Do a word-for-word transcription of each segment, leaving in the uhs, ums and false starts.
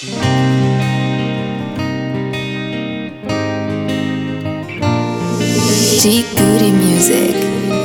G Goody Music.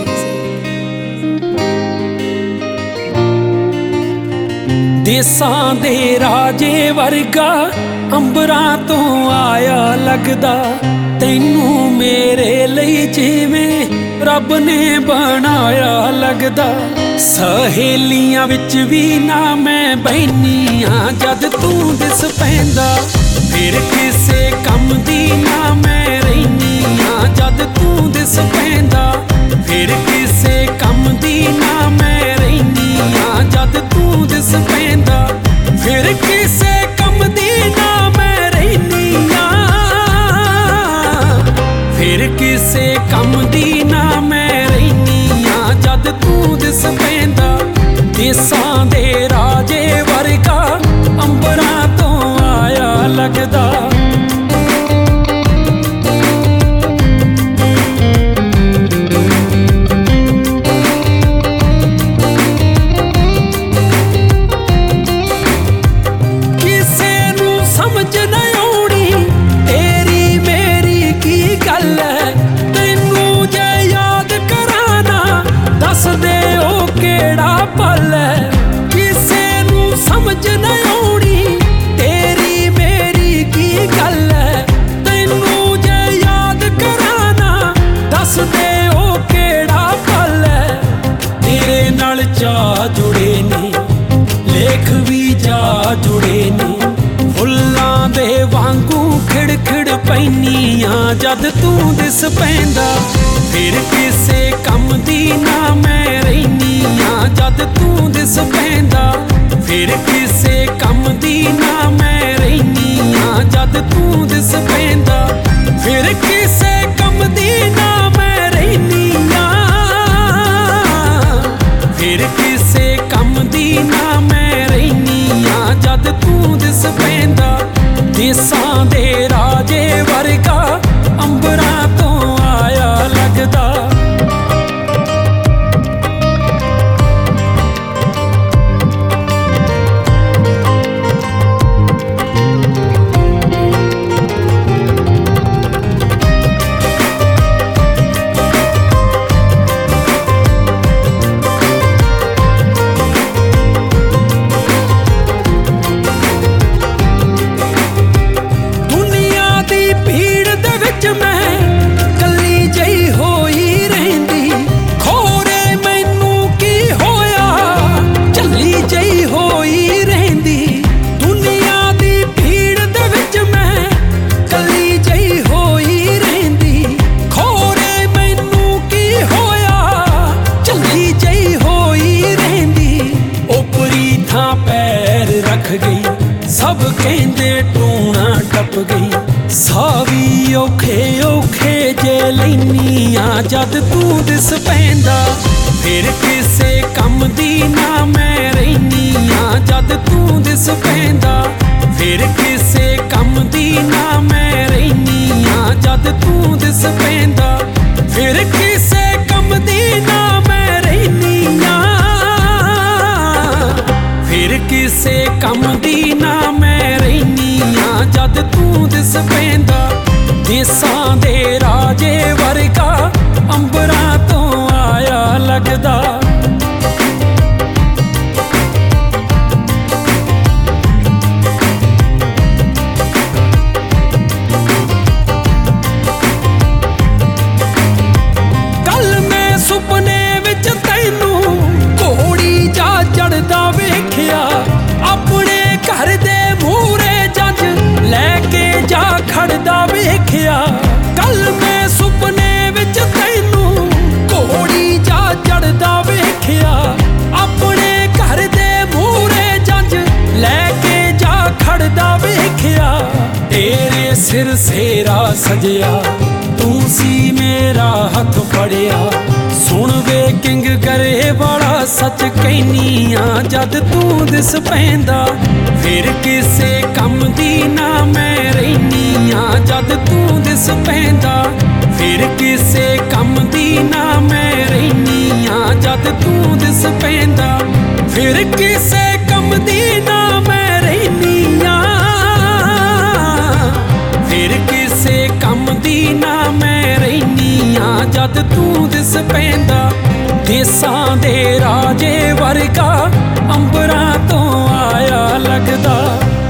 ਦੇਸਾਂ ਦੇ ਰਾਜੇ ਵਰਗਾ ਅੰਬਰਾਂ ਤੋਂ ਆਇਆ ਲੱਗਦਾ, ਤੈਨੂੰ ਮੇਰੇ ਲਈ ਜਿਵੇਂ ਰੱਬ ਨੇ ਬਣਾਇਆ ਲੱਗਦਾ। ਸਹੇਲੀਆਂ ਵਿੱਚ ਵੀ ਨਾ ਮੈਂ ਬੈਨੀ ਆਂ ਜਦ ਤੂੰ ਦਿਸ ਪੈਂਦਾ, ਫਿਰ ਕਿਸੇ ਕੰਮ ਦੀ ਨਾ ਮੈਂ ਰਹਿਨੀ ਆਂ ਜਦ ਤੂੰ ਦਿਸ ਪੈਂਦਾ, ਫਿਰ ਕਿਸੇ ਕੰਮ ਦੀ ਨਾ ਮੈਂ ਰਹਿਨੀ ਆਂ ਜਦ ਤੂੰ ਦਿਸ ਪੈਂਦਾ, ਫਿਰ ਕਿਸੇ ਕੰਮ ਦੀ ਨਾ ਮੈਂ ਰਹਿਨੀ ਆਂ, ਫਿਰ ਕਿਸੇ ਕੰਮ ਦੀ ਨਾ ਮੈਂ ਰਹਿਨੀ ਆਂ ਜਦ ਤੂੰ ਦਿਸ ਪੈਂਦਾ। ਦੇਸਾਂ ਦੇ ਰਾਜੇ ਵਰਗਾ ਅੰਬਰਾਂ ਤੋਂ ਆਇਆ ਲੱਗਦਾ। ਜੁੜੇ ਨੇ ਲੇਖ ਵੀ ਜਾ ਜੁੜੇ ਨੇ, ਫੁੱਲਾਂ ਦੇ ਵਾਂਗੂ ਖਿੜ ਖਿੜ ਪੈਨੀਆਂ ਜਦ ਤੂੰ ਦਿਸ ਪੈਂਦਾ, ਫਿਰ ਕਿਸੇ ਕੰਮ ਦੀ ਨਾ ਮੈਂ ਰਹਿਨੀ ਆਂ ਜਦ ਤੂੰ ਦਿਸ ਪੈਂਦਾ, ਫਿਰ ਕਿਸੇ ਕੰਮ ਦੀ ਨਾ ਮੈਂ ਰਹਿਨੀ ਆਂ ਜਦ ਤੂੰ ਦਿਸ ਪੈਂਦਾ, ਫਿਰ ਕਿਸੇ ਕੰਮ ਦੀ ਨਾ ਮੈਂ ਰਹਿਨੀ ਆਂ, ਫਿਰ ਕਿਸੇ ਕੰਮ ਦੀ ਨਾ ਮੈਂ ਰਹਿਨੀ ਆਂ ਜਦ ਤੂੰ ਦਿਸ ਪੈਂਦਾ। ਦੇਸਾਂ ਦੇ ਰਾਜੇ ਵਰਗਾ ਅੰਬਰਾਂ ਤੋਂ ਆਇਆ ਲੱਗਦਾ। ਸਭ ਕਹਿੰਦੇ ਟੂਣਾ ਟੱਪ ਗਈ, ਸਾਹ ਵੀ ਔਖੇ ਔਖੇ ਜੇ ਲੈਨੀ ਆਂ ਜਦ ਤੂੰ ਦਿਸ ਪੈਂਦਾ, ਫਿਰ ਕਿਸੇ ਕੰਮ ਦੀ ਨਾ ਮੈਂ ਰਹਿਨੀ ਆਂ ਜਦ ਤੂੰ ਦਿਸ ਪੈਂਦਾ, ਫਿਰ ਕਿਸੇ ਕੰਮ ਦੀ ਨਾ ਮੈਂ ਰਹਿਨੀ ਆਂ ਜਦ ਤੂੰ ਦਿਸ ਪੈਂਦਾ, ਫਿਰ ਕਿਸੇ ਕੰਮ ਦੀ ਨਾ ਮੈਂ ਰਹਿਨੀ ਆਂ, ਫਿਰ ਕਿਸੇ ਕੰਮ ਦੀ ਨਾ ਮੈਂ ਰਹਿਨੀ ਆਂ ਜਦ ਤੂੰ ਦਿਸ ਪੈਂਦਾ। ਦੇਸਾਂ ਦੇ ਰਾਜੇ ਵਰਗਾ ਅੰਬਰਾਂ ਤੋਂ ਆਇਆ ਲੱਗਦਾ। ਕੱਲ ਮੈਂ ਸੁਪਨੇ ਵਿੱਚ ਤੈਨੂੰ ਘੋੜੀ ਜਾ ਚੜਦਾ ਵੇਖਿਆ, ਆਪਣੇ ਘਰ ਦੇ ਮੂਹਰੇ ਜੰਝ ਲੈ ਕੇ ਜਾ ਖੜਦਾ ਵੇਖਿਆ। ਕੱਲ ਮੈਂ ਸੁਪਨੇ ਵਿੱਚ ਤੈਨੂੰ ਘੋੜੀ ਜਾ ਚੜਦਾ ਵੇਖਿਆ, ਆਪਣੇ ਘਰ ਦੇ ਮੂਹਰੇ ਜੰਝ ਲੈ ਕੇ ਜਾ ਖੜਦਾ ਵੇਖਿਆ। ਤੇਰੇ ਸਿਰ ਸੇਰਾ ਸਜਿਆ, ਤੂੰ ਸੀ ਮੇਰਾ ਹੱਥ ਫੜਿਆ, ਸੁਣ ਵੇ ਕਿੰਗ ਕਰੇ ਬੜਾ ਸੱਚ ਕਹਿਨੀ ਆਂ ਜਦ ਤੂੰ ਦਿਸ ਪੈਂਦਾ, ਫਿਰ ਕਿਸੇ ਕੰਮ ਦੀ ਨਾ ਮੈਂ ਰਹਿਨੀ ਆਂ ਜਦ ਤੂੰ ਦਿਸ ਪੈਂਦਾ, ਫਿਰ ਕਿਸੇ ਕੰਮ ਦੀ ਨਾ ਮੈਂ ਰਹਿਨੀ ਆਂ ਜਦ ਤੂੰ ਦਿਸ ਪੈਂਦਾ, ਫਿਰ ਕਿਸੇ ਕੰਮ ਦੀ ਨਾ ਮੈਂ ਰਹਿਨੀ ਆਂ, ਵੀ ਨਾ ਮੈਂ ਰਹਿਨੀ ਆ ਜਦ ਤੂੰ ਦਿਸ ਪੈਂਦਾ। ਦੇਸਾਂ ਦੇ ਰਾਜੇ ਵਰਗਾ ਅੰਬਰਾਂ ਤੋਂ ਆਇਆ ਲੱਗਦਾ।